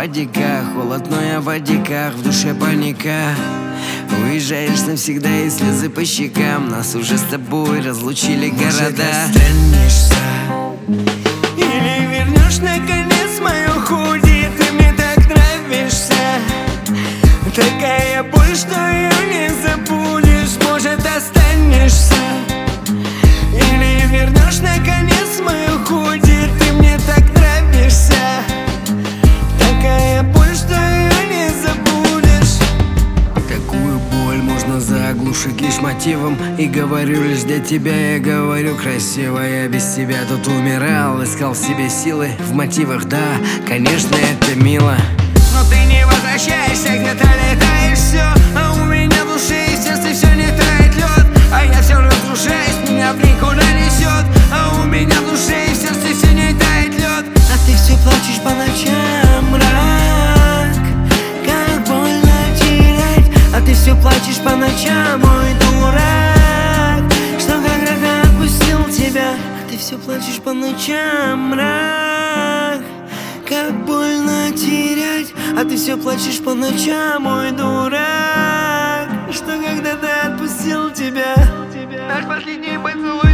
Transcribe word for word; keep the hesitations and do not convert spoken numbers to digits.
водика, холод, но я в водиках, в душе паника. Уезжаешь навсегда и слезы по щекам. Нас уже с тобой разлучили города. Может, останешься или вернешь наконец мою худи. Ты мне так нравишься, такая боль, что ее не забудешь. Может, останешься или вернешь наконец мою худи. Ты мне так нравишься, такая боль, что ее не забудешь. Такую боль можно заглушить лишь мотивом. И говорю лишь для тебя, я говорю красиво. Я без тебя тут умирал, искал в себе силы. В мотивах, да, конечно, это мило. Но ты не возвращаешься, где-то летаешь все. А у меня в душе и сердце все не тает лед. А я все разрушаюсь, меня в никуда несет. А у меня в душе и сердце все не тает лед. А ты все плачешь по ночам, мрак. Как больно терять. А ты все плачешь по ночам, мой дурак. Что когда-то отпустил тебя. А ты все плачешь по ночам, мрак. Как больно терять, а ты все плачешь по ночам, мой дурак. Что когда-то отпустил тебя. Наш последний поцелуй.